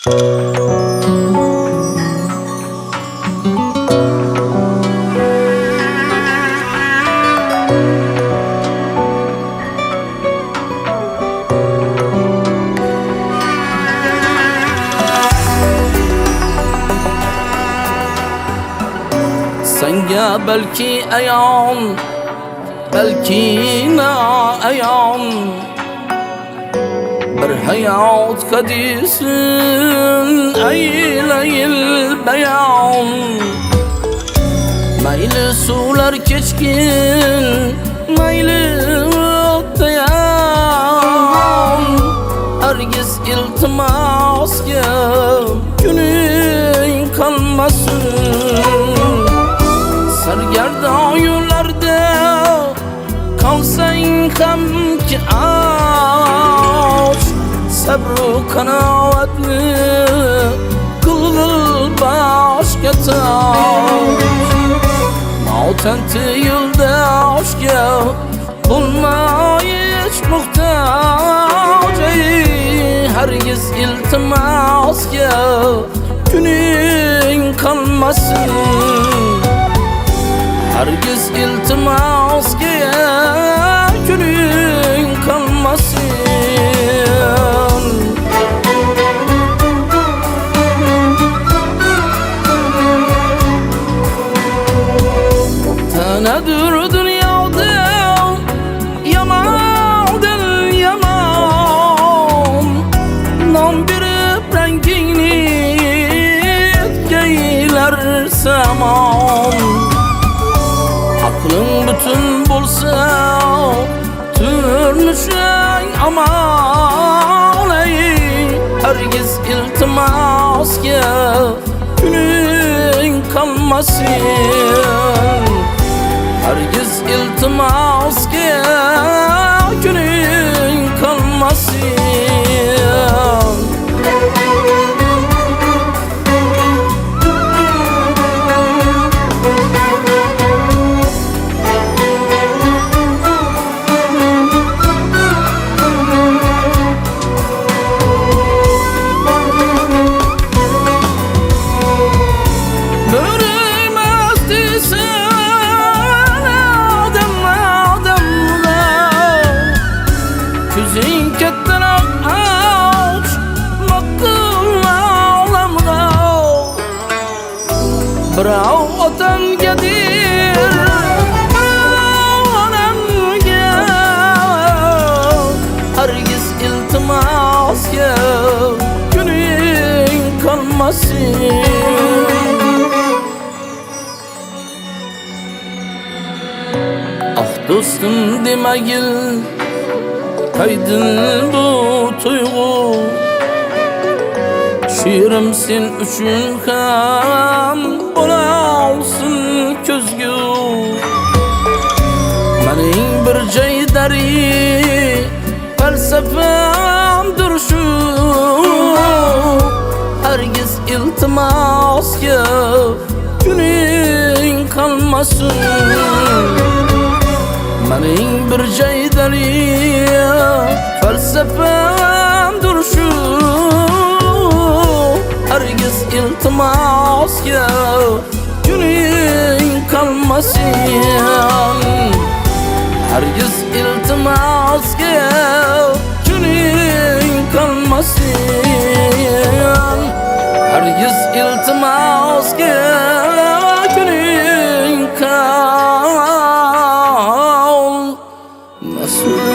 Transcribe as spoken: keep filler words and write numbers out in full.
Senga belki ayon, belki na ayon, bir hayot kadisin eyleyil beyan. Mayli suvlar kechkin, mayli tayan, hargiz iltimosga kuning qolmasin. Sargarda yo'llarda qolsang ham ki och, sabru qanoatni qilg'il boshga toj. Mo'tanti yo'ldoshga bo'lmay hech muhtoj, hargiz iltimosga kuning qolmasin. Hargiz iltimosga kuning qolmasin. Tanadir dunyoda yomondan yomon, nom berib rangingni yeylar samon. Aqling bütün bo'lsa turmushing aman, hargiz iltimosga kuning qolmasin. Hargiz iltimosga kuning qolmasin. Birov otangadir, onamga, hargiz iltimosga kuning qolmasin. Ah do'stim demagil, qaydin bu tuyg'u, shirim sen uchun ham bo'lsin ko'zgu. Mening bir joydari falsafamdir shu, hargiz iltimosga kuning qolmasin. Mening bir joydari falsafamdir shu, hargiz iltimosga kuning qolmasin. Hargiz iltimosga kuning qolmasin. Hargiz iltimosga kuning qolmasin.